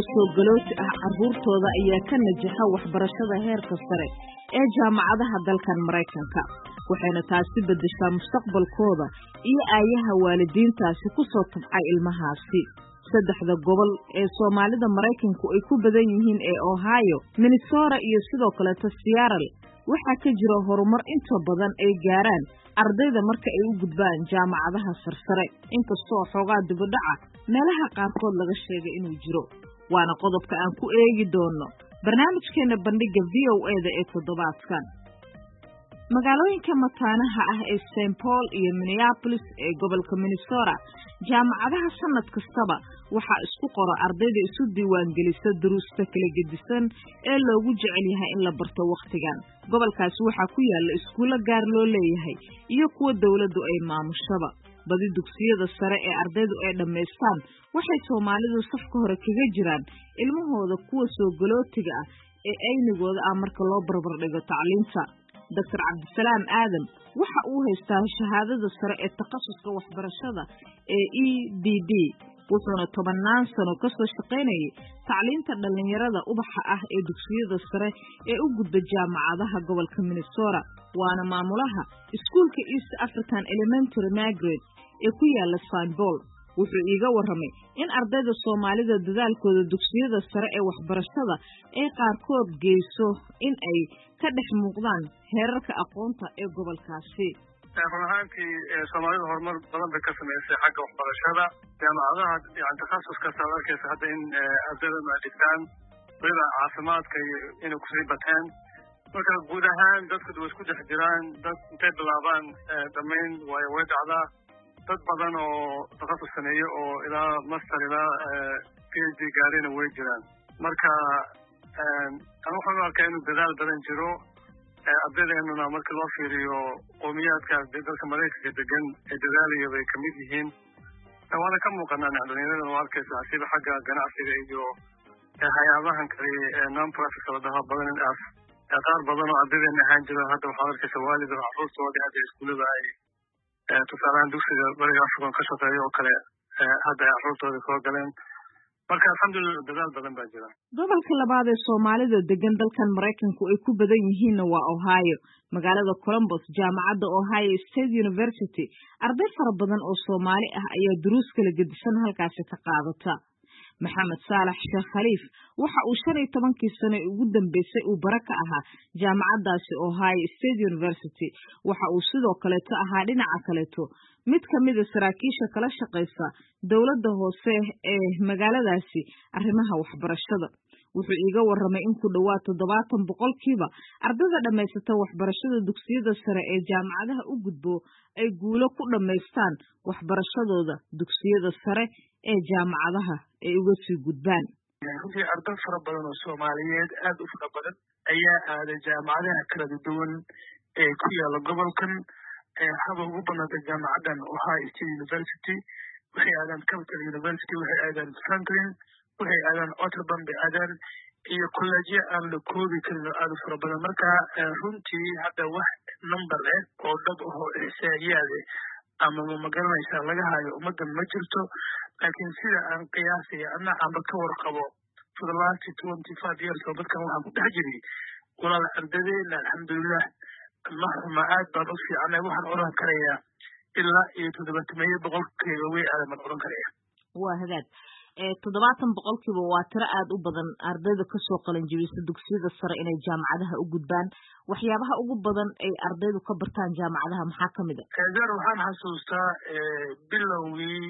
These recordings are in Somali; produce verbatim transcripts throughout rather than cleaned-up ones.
oo soo galooti ah carruurtooda ayaa ka najaxa waxbarashada heerka sare ee jaamacadaha dalkan Mareykanka waxayna taasi bedeshaa mustaqbalkooda iyo aayaha waalidiintaasi ku soo tabcay ilmahaasi saddexda gobol ee Soomaalida Mareykanku ay ku badan yihiin ee Ohio, Minnesota iyo sidoo kale Seattle waxa ka jira horumar inta badan ay gaaraan ardayda marka ay u gudbaan jaamacadaha sarsare inkastoo xoogaa dib u dhaca meelaha qaarkood laga sheegay inuu jiro waana qodobka aan ku eegi doono barnaamijkeena bandhiga V O A da ee toddobaadkan magaalooyinka mataanaha ah ee Saint Paul iyo Minneapolis ee gobolka Minnesota jaamacadaha sanad kastaba waxa isku qoro ardayda isu diiwaan gelisa duruusta kala gedisan ee loogu jecel yahay in la barto waqtigan gobolkaasi waxa ku yaala iskuulo gaar loo leeyahay iyo kuwa dawladdu ay maamushaba badi dugsiyada sare ee ardaydu ay dhameystaan waxay Soomaalidu safka hore kaga jiraan ilmahooda kuwa soo galootiga ah ee aynigooda ah marka loo barbar dhigo tacliinta Doctor Cabdisalaam Aadan waxa uu haystaa shahaadada sare ee takhasuska waxbarashada ee E D D wuxuuna tobanaan sano ka soo shaqeynayay tacliinta dhalinyarada ubaxa ah ee dugsiyada sare ee u gudba jaamacadaha gobolka Minnesota waana maamulaha iskuulka East African Elementary Margaret ee ku yaala Saint Paul wuxuu iiga warramay in ardayda Soomaalida dadaalkooda dugsiyada sare ee waxbarashada ay qaarkood geyso in ay ka dhex muuqdaan heerarka aqoonta ee gobolkaasi runtii Soomaalida horumar badan bay ka sameysay xagga waxbarashada jaamacadaha yani takhasuska saarkeesa hadda in ardayda ay dhigtaan wada caafimaadka inay ku sii bataan marka guud ahaan dadku way isku dhex jiraan dad intay bilaabaan dhammayn way way dhacdaa dad badan oo takhasus sameeyo oo ilaa master ilaa PhD gaarina way jiraan marka aan waxaan arkaa inuu dadaal badan jiro ardaydeennuna marka loo fiiriyo qowmiyaadka dalka Mareykanka degan ee dadaalaya bay ka mid yihiin waana ka muuqanaa dhalinyarada oo arkaysa sida xagga ganacsiga iyo hay'adahan kale ee non-profit wadaha badan in af qaar badan oo ardaydeena ahaan jira hadda waxaa arkaysa waalid carruurtooda hadda iskuulada ay tusaalaan dugsiga bariga Afrika ka shaqeeyo oo kale hadda carruurtooda soo galeen marka alxamdulillah dadaal badan baa jira gobolka labaad ee Soomaalida degan dalkan Mareykanku ay ku badan yihiin waa Ohio magaalada Columbus jaamacadda Ohio State University arday fara badan oo Soomaali ah ayaa duruus kala gedisan halkaas ka qaadata Maxamed Saalax Sheekh Khaliif waxa uu shan iyo tobankii sano ugu dambeysay uu baraka ahaa jaamacaddaasi Ohio State University waxa uu sidoo kale ta ahaa dhinaca kale to mid kamid ah saraakiisha kala shaqeysa dawladda hoose ee magaaladaasi arrimaha waxbarashada wuxuu iiga warramay in ku dhawaad toddobaatan boqolkiiba ardayda dhameysata waxbarashada dugsiyada sare ee jaamacadaha u gudbo ay guulo ku dhameystaan waxbarashadooda dugsiyada sare ee jaamacadaha ay uga sii gudbaan runtii arday fara badan oo Soomaaliyeed aad u fara badan ayaa aaday jaamacadaha kala duwan ee ku yaala gobolkan haba ugu banaaday jaamacadan Ohio State University waxay aadaan Capital University waxay aadaan Franklin waxay aadaan Otterburn bay aadaan iyo college aan la koobi karin aad u fara badan marka runtii hadda wax number eh oo dad oo ihsaa'iyaade ama ma garanaysa laga hayo ummadan ma jirto laakiin sida aan qiyaasay ana aan ka warqabo for the last twenty-five years oo dadkan waxaan ku dhex jiray walaal ardaydeena alxamdulillah ma aad baan u fiicnay waxaan oran karayaa ilaa iyo toddobaatan boqolkiiba way aadan oran karayaa waa hagaag ee toddobaatan boqolkiiba waa tiro aad u badan ardayda ka soo qalin jabisay dugsiyada sare inay jaamacadaha u gudbaan waxyaabaha ugu badan ay ardaydu ka bartaan jaamacadaha maxaa kamid ah kaadar waxaan xasuustaa bilowgii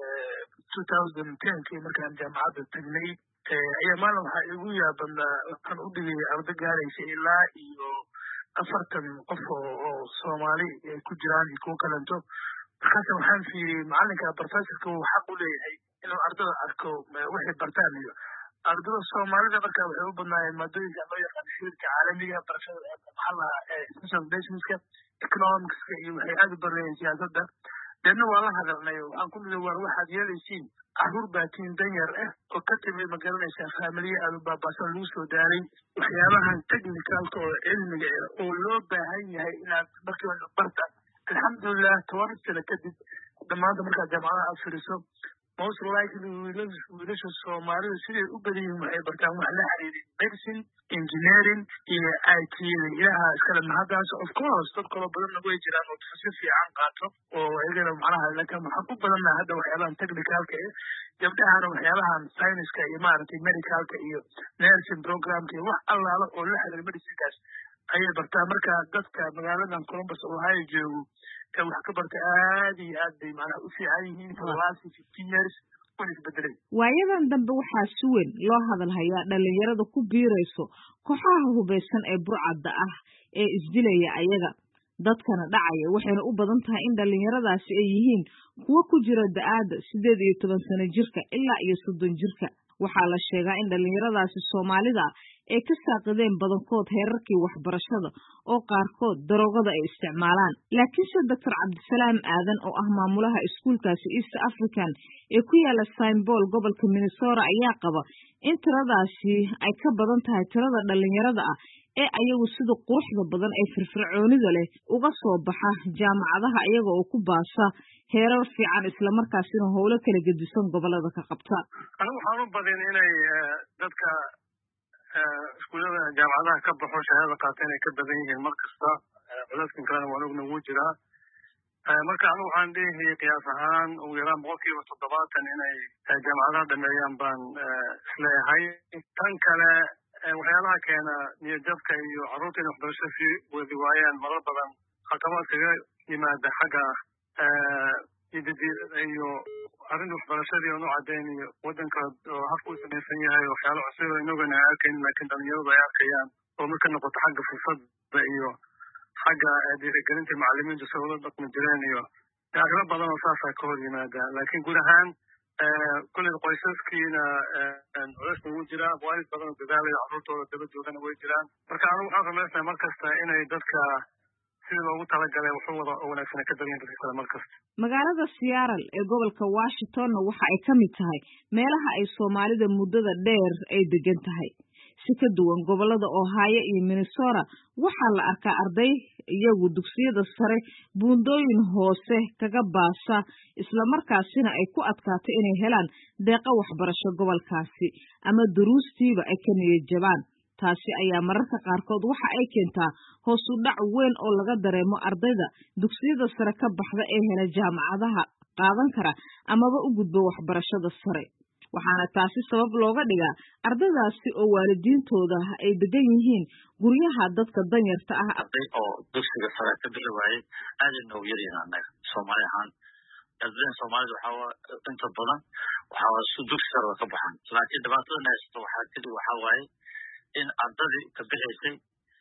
two thousand ten kii markaan jaamacadda tagnay ayaa maalin waxaa igu yaabanaa waxaan u dhigay arday gaaraysa ilaa iyo afartan qof oo Soomaali ku jiraan iyo kuwa kalento markaas waxaan fiiriyay macalinka professorka uu xaq u leeyahay inuu ardayda arko waxay bartaan iyo ardayda Soomaalida markaa waxay u badnaayeen maadooyinka loo yaqaan shirka caalamiga barashada maxalla social businesska economicska iyo waxay aad u barayeen siyaasadda dadna waa la hadalnay waxaan ku leeyahay war waxaad yeelaysiin carruur baatiin danyar ah oo ka timid ma garanaysaa faamiliye aad u baabaasan lagu soo daaray waxyaabahan technicalka oo cilmiga ah oo loo baahan yahay inaad markiiba barta alxamdulillah toban sano kadib dhammaanta markaa jaamacadaha aad firiso most likely wiilasha soomaalida siday u badan yihiin waxay bartaan wax la xiriiri medicine engineering iyo I T ilaha iskale mahadaas of course dad kaloo badanna way jiraan oo si fiican qaato oo ayagana macnaha laakiin waxaan u badannaha hadda waxyaabahan technicalka eh gabdhahana waxyaabahan science-ka iyo maaragtay medicalka iyo nursing programka iyo wax allaala oo la xiriira medicinekaas ayay bartaan marka dadka magaaladan Columbus Ohio joogo ee wax ka barta aad iyo aad bay macnaha u fiican yihiin for the last fifteen years way isbedelay waayadan dambe waxaa si weyn loo hadal hayaa dhalinyarada ku biirayso kooxaha hubeysan ee burcadda ah ee isdilaya ayaga dadkana dhacaya waxayna u badan tahay in dhalinyaradaasi ay yihiin kuwa ku jira da'aada sideed iyo toban sano jirka ilaa iyo soddon jirka waxaa la sheegaa in dhalinyaradaasi Soomaalida ay ka saaqideen badankood heerarkii waxbarashada oo qaarkood daroogada ay isticmaalaan laakiinse Doctor Cabdisalaam Aadan oo ah maamulaha iskuulkaasi East African ee ku yaala Saint Paul gobolka Minnesota ayaa qaba in tiradaasi ay ka badan tahay tirada dhalinyarada ah ee ayagu sida quruxda badan ee firfircoonida leh uga soo baxa jaamacadaha iyaga oo ku baasa heerar fiican isla markaasina howlo kala gedisan gobolada ka qabta anigu waxaan u badin inay dadka iskuulada jaamacadaha ka baxo shahaadada qaata inay ka badan yihiin markasta culayskan kalena waan ogna wuu jiraa marka anigu waxaan dhihi qiyaas ahaan ugu yaraan boqolkiiba toddobaatan inay jaamacadaha dhameeyaan baan isleeyahay tan kale waxyaalaha keena niyadjabka iyo carruurta inay waxbarasho sii wadi waayaan marar badan caqabad kaga yimaada xagga idadiilada iyo arrinta waxbarashadii oo nu cadaynayo waddanka oo habka u samaysan yahay waxyaalo cusub oo inagana aan arkaynin laakiin dhalinyaradu ay arkayaan oo marka noqoto xagga fursadda iyo xagga dhiirigelinta macallimiintu si ula dhaqmi jireen iyo arrimo badan oo saasaa ka hor yimaada laakiin guud ahaan kulley qoysaskiina culays ugu jiraa waalid badan oo dadaalaya carruurtooda daba joogana way jiraan marka anigu waxaan rumaysnahay mar kasta inay dadka sidii loogu talagalay wuxuu wada oo wanaagsan ka dareen dadka kale mar kasta magaalada Seattle ee gobolka Washington waxa ay ka mid tahay meelaha ay Soomaalida muddada dheer ay degan tahay si ka duwan gobolada Ohio iyo Minnesota waxaa la arkaa arday iyagu dugsiyada sare buundooyin hoose kaga baasa isla markaasina ay ku adkaato inay helaan deeqa waxbarasho gobolkaasi ama duruustiiba ay ka niyad jabaan taasi ayaa mararka qaarkood waxa ay keentaa hoos u dhac weyn oo laga dareemo ardayda dugsiyada sare ka baxda ee hela jaamacadaha qaadan kara amaba u gudbo waxbarashada sare waxaana taasi sabab looga dhigaa ardaydaasi oo waalidiintooda ay degan yihiin guryaha dadka danyarta ah arday oo dugsiga sare ka bixi waayay aad inuu yar yahay anaga Soomaali ahaan ardayda Soomaalida waxa inta badan waxa soo dugsi sare ka baxan laakiin dhibaatada haysto waxa kali waxa waaye in ardayda ka bixisay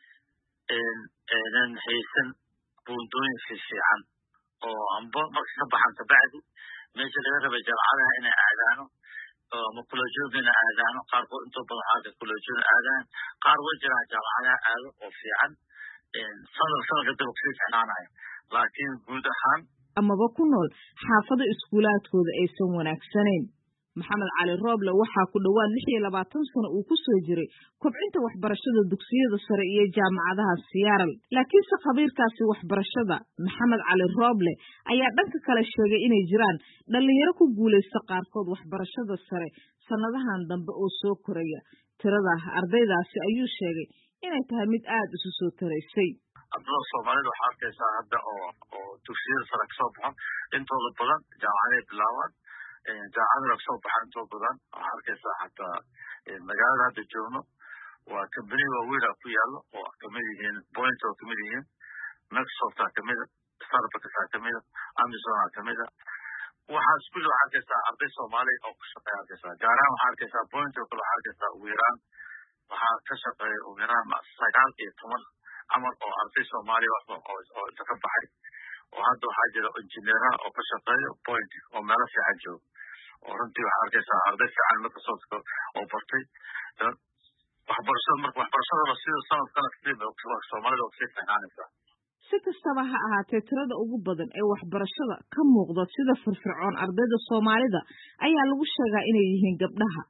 in in haysan buundooyin fiican oo amba marka ka baxan ka bacdi meesha laga rabay jaamacadaha inay aadaano ama kuleejyada aadaano qaarkood inta badan aada kuleejyada aadaan qaar way jiraan jaamacadaha aado oo fiican in sanad sanad dib u fiicnaanayo laakiin guud ahaan amaba ku nool xaafada iskuulaadkooda aysan wanaagsanayn Maxamed Cali Rooble waxa ku dhawaad lix iyo labaatan sano uu ku soo jiray kobcinta waxbarashada dugsiyada sare iyo jaamacadaha Seattle laakiin si khabiirkaasi waxbarashada Maxamed Cali Rooble ayaa dhanka kale sheegay inay jiraan dhalinyaro ku guuleysta qaarkood waxbarashada sare sanadahan dambe oo soo koraya tirada ardaydaasi ayuu sheegay inay tahay mid aad isu soo taraysay ardayda Soomaalida waxa arkaysaa hadda oo oo dugsiyada sare ka soo baxo intooda badan jaamacadaha bilaawaan jaamacadaha ka soo baxan intooda badan waxa arkaysaa hatta magaalada hadda joogno waa company waaweyn ku yaalo oo kamid yihiin Point oo kamid yihiin Microsoft kamid Starbucks kamid Amazon kamid waxa isku loo arkaysaa arday Soomaali oo ku shaqeeya arkaysaa gaaraan waxa arkaysaa Point oo kale arkaysaa weeraan waxa ka shaqeeya weeraan sagaal iyo toban amal oo arday Soomaali oo oo inta ka baxay oo hadda waxa jira engineer oo ka shaqeeya Point oo meel fiican joogo oo runtii waxa arkaysaa arday fiican marka soo soo oo bartay waxbarashada marka waxbarashada sida sanadkan kadib oo Soomaalida oo fiicanaysa si kastaba ha ahaatee tirada ugu badan ee waxbarashada ka muuqda sida firfircoon ardayda Soomaalida ayaa lagu sheegaa inay yihiin gabdhaha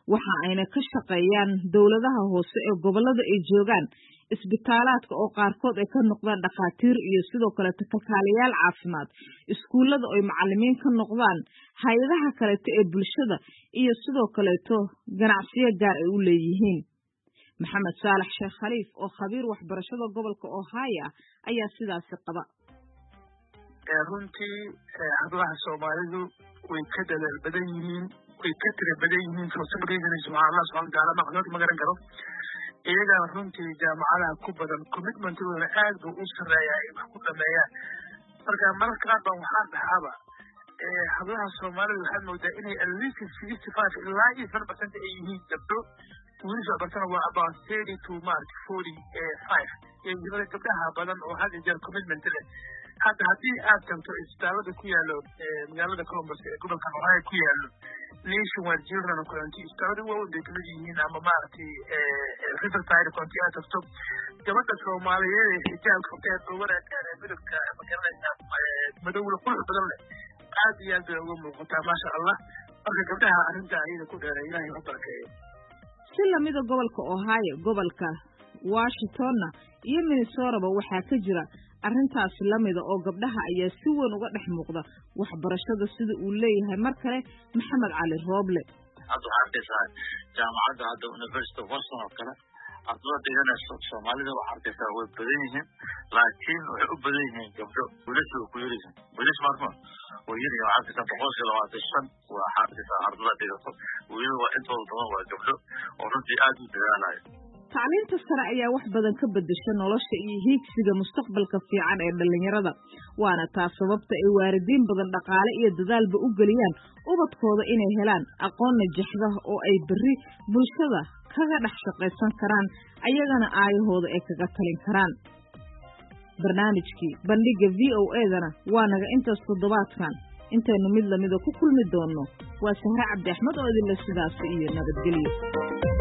waxa ayna ka shaqeeyaan dowladaha hoose ee gobollada ay joogaan isbitaalaadka oo qaarkood ay ka noqdaan dhakhaatiir iyo sidoo kaleeto kalkaaliyaal caafimaad iskuullada oo ay macallimiin ka noqdaan hay-adaha kaleeto ee bulshada iyo sidoo kaleeto ganacsiyo gaar ay u leeyihiin maxamed saalax sheekh khaliif oo khabiir waxbarashada gobolka ohio ayaa sidaasi qaba runtii hablaha soomaalidu way ka dadaal badan yihiin way ka tira badan yihiin for some reasons subxaan allah subxana wataala macluumaad ma garan karo iyagana runtii jaamacadaha ku badan commitmentooda aad buu u sarreeyaa ay wax ku dhameeyaan marka mararka qaar baan waxaan dhahaaba hablaha soomaalida waxaad moodaa inay at least sixty five ilaa iyo seven percent ay yihiin gabdho wiilasha bartana waa about thirty to mark forty five ee gabdhaha badan oo had iyo jeer commitment leh hadda haddii aad tagto isbitaalada ku yaalo magaalada columbus ee gobolka ohio ku yaalo nationwide children county isbitaalada waaweyn bay kamid yihiin ama maaragtay riverside county aad tagto gabadha soomaaliyeed ee xijaabka qabteed oo wanaagsan ee midabka magaranaysa madowla qurux badan leh aad iyo aad bay uga muuqataa maasha allah marka gabdhaha arrinta ayada ku dheeray ilaahay ha barakeeyo si lamida gobolka ohio gobolka washingtonna iyo minnesotaba waxaa ka jira arrintaasi lamida oo gabdhaha ayaa si weyn uga dhex muuqda waxbarashada sida uu leeyahay mar kale maxamed cali rooble hadda waxaa arkaysaa jaamacadda hadda university of boston oo kale ardada dhiganayso soomaalida waxaa arkaysaa way badan yihiin laakiin waxay u badan yihiin gabdho wiilasha way ku yaryihiin wiilash marma way yaryihiin waxaa arkaysaa boqolkii labaatan shan waxaa arkaysaa ardada dhigato wiilada waa intooda badan waa gabdho oo runtii aad u dadaalayo tacliinta sare ayaa wax badan ka bedesha nolosha iyo hiigsiga mustaqbalka fiican ee dhalinyarada waana taas sababta ay waalidiin badan dhaqaale iyo dadaalba u geliyaan ubadkooda inay helaan aqoon najaxda oo ay berri bulshada kaga dhex shaqaysan karaan ayagana aayahooda ay kaga talin karaan barnaamijkii bandhiga v o edana waa naga intaas toddobaadkan intaynu mid lamida ku kulmi doonno waa sahre cabdi axmed oo idinle sidaasi iyo nabadgelyo